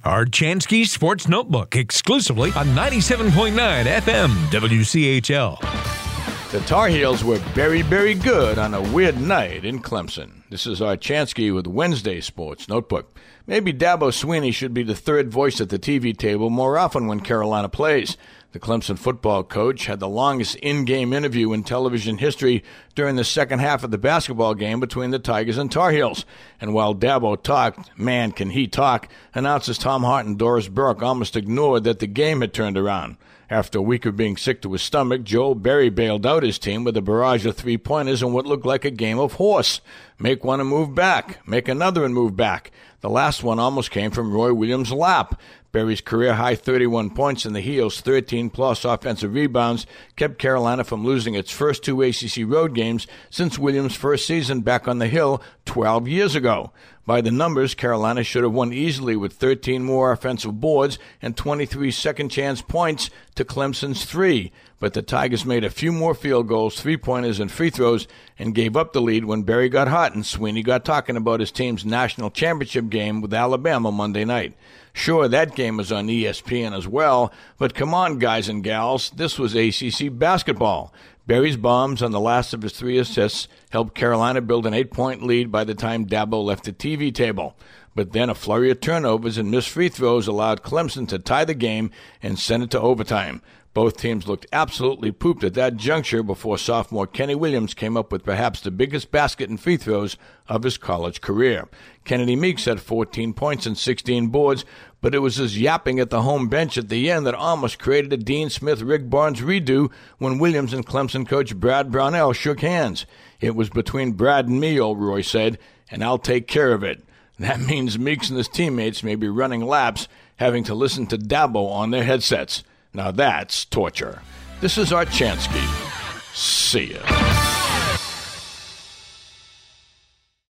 Archansky Sports Notebook, exclusively on 97.9 FM WCHL. The Tar Heels were very, very good on a weird night in Clemson. This is Archansky with Wednesday Sports Notebook. Maybe Dabo Swinney should be the third voice at the TV table more often when Carolina plays. The Clemson football coach had the longest in-game interview in television history during the second half of the basketball game between the Tigers and Tar Heels. And while Dabo talked, man, can he talk, announcers Tom Hart and Doris Burke almost ignored that the game had turned around. After a week of being sick to his stomach, Joel Berry bailed out his team with a barrage of three-pointers in what looked like a game of horse. Make one and move back. Make another and move back. The last one almost came from Roy Williams' lap. Berry's career-high 31 points and the Heels' 13-plus offensive rebounds kept Carolina from losing its first two ACC road games since Williams' first season back on the Hill 12 years ago. By the numbers, Carolina should have won easily with 13 more offensive boards and 23 second-chance points to Clemson's 3. But the Tigers made a few more field goals, three-pointers, and free throws and gave up the lead when Berry got hot and Swinney got talking about his team's national championship game with Alabama Monday night. Sure, that game was on ESPN as well, but come on, guys and gals, this was ACC basketball. Berry's bombs on the last of his 3 assists helped Carolina build an 8-point lead by the time Dabo left the TV table. But then a flurry of turnovers and missed free throws allowed Clemson to tie the game and send it to overtime. Both teams looked absolutely pooped at that juncture before sophomore Kenny Williams came up with perhaps the biggest basket and free throws of his college career. Kennedy Meeks had 14 points and 16 boards, but it was his yapping at the home bench at the end that almost created a Dean Smith-Rick Barnes redo when Williams and Clemson coach Brad Brownell shook hands. It was between Brad and me, old Roy said, and I'll take care of it. That means Meeks and his teammates may be running laps, having to listen to Dabo on their headsets. Now that's torture. This is Archansky. See ya.